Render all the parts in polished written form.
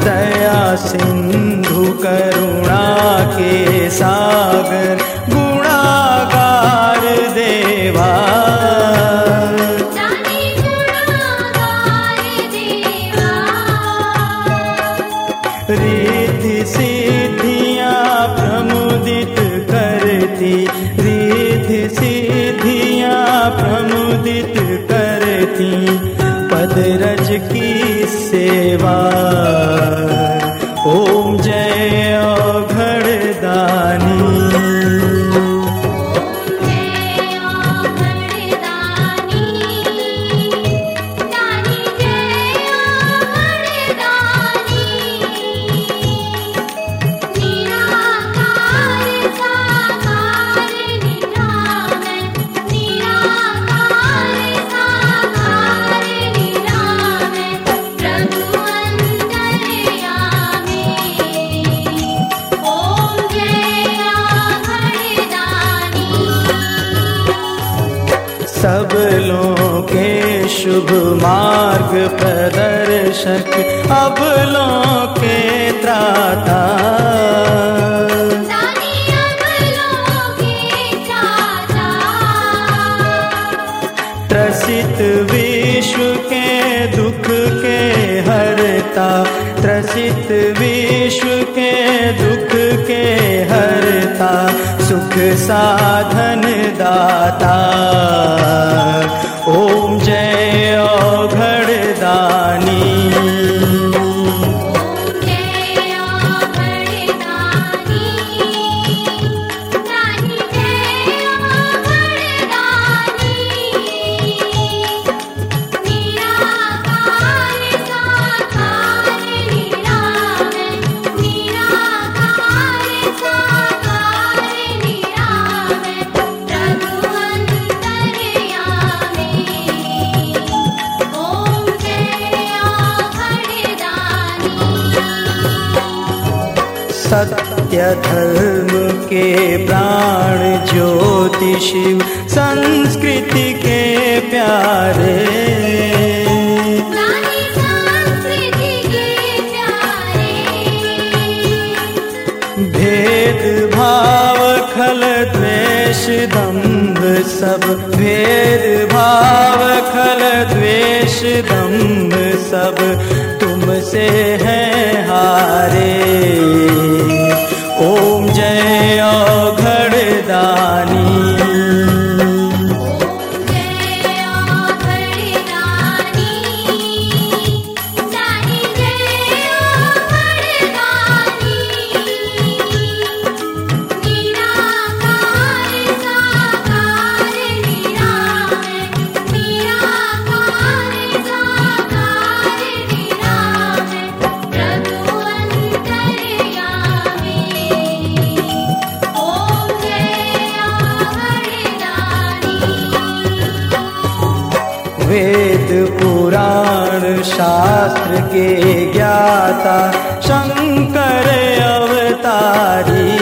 दया सिंधु करुणा के सागर गुणागार देवा। रिद्धि सिद्धियाँ प्रमुदित करती, रिद्धि सिद्धियाँ प्रमुदित करती, पदरज की सेवा। ओम जय औघड़दानी। सबलों के शुभ मार्ग प्रदर्शक, अबलों के त्राता। त्रसित विश्व के दुख के हरता, त्रसित विश्व के दुख के हरता, सुख साधन दाता। ओम जय औघड़दानी। सत्य धर्म के प्राण ज्योति शिव, संस्कृति के प्यारे। भेद भाव खल द्वेष दंभ सब, भेद भाव खल द्वेष दंभ सब, तुमसे है हारे। ओम जय औघड़दानी। वेद पुराण शास्त्र के ज्ञाता, शंकर अवतारी।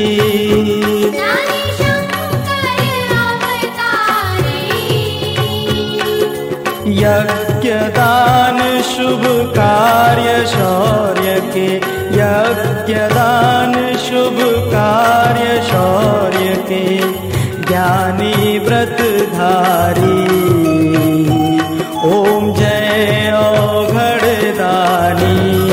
यज्ञ दान शुभ कार्य शौर्य के, यज्ञ दान शुभ कार्य शौर्य के, ज्ञानी व्रतधारी। ओम जय औघड़दानी।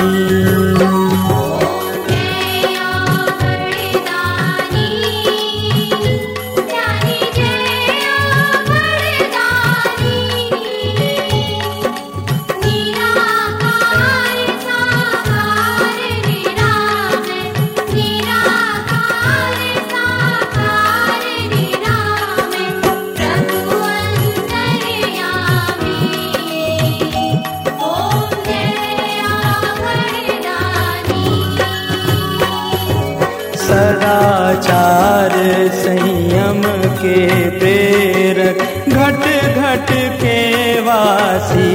सदाचार संयम के प्रेरक, घट घट के वासी।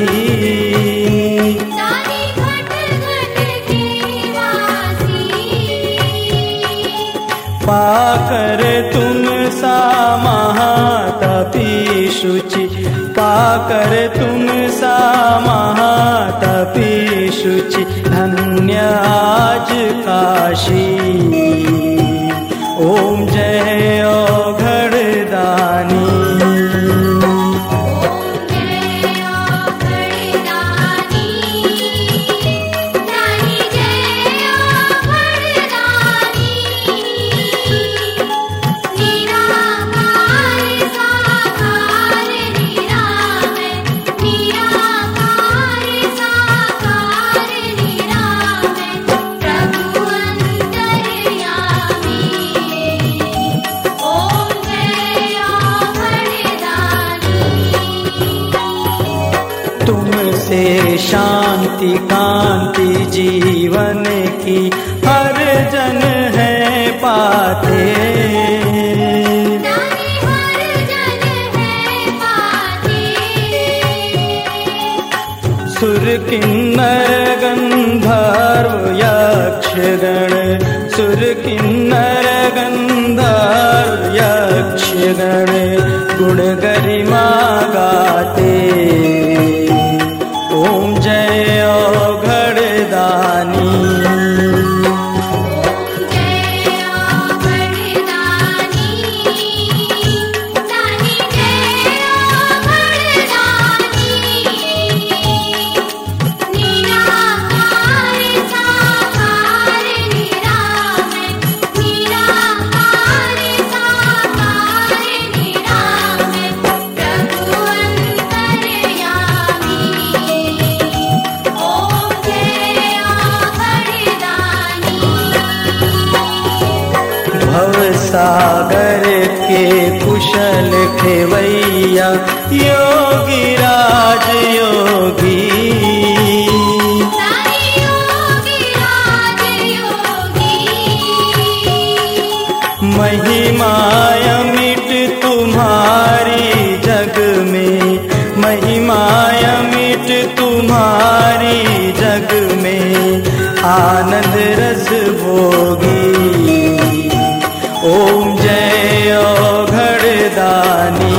पाकर तुम सा महातपी शुचि, पाकर तुम सा महातपी शुचि धन्य आज काशी। ओम जय औघड़दानी। तुमसे शांति कांति जीवन की हर जन है पाते। सुर किन्नर गंधर्व यक्षगण, सुर किन्नर गंधर्व यक्षगण गुण गरिमा गाते। ओम जय औघड़दानी। सागर के कुशल खेवैया योगी राज योगी। महिमा अमिट तुम्हारी जग में, महिमा अमिट तुम्हारी जग में आनंद रस भोगी। ओम जय औघड़दानी।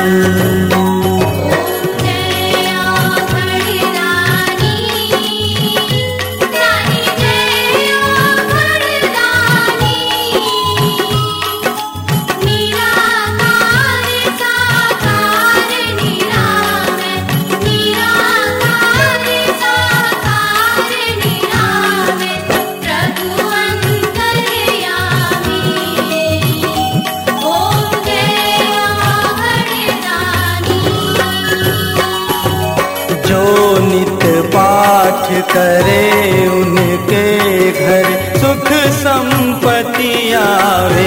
पाठ करे उनके घर सुख संपत्ति आवे।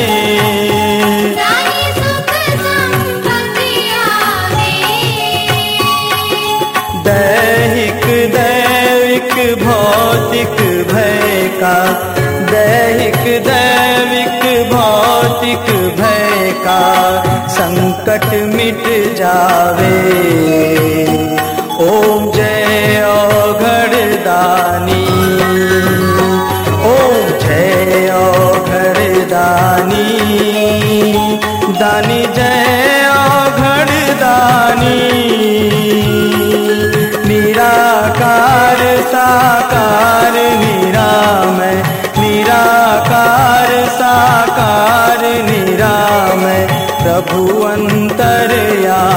दैहिक दैविक भौतिक भय का, दैहिक दैविक भौतिक भय का संकट मिट जावे। ओम जय औघड़दानी। ओम जय औघड़दानी। दानी जय औघड़दानी। निराकार साकार निरामय, निराकार साकार निरामय प्रभु अंतर्यामी।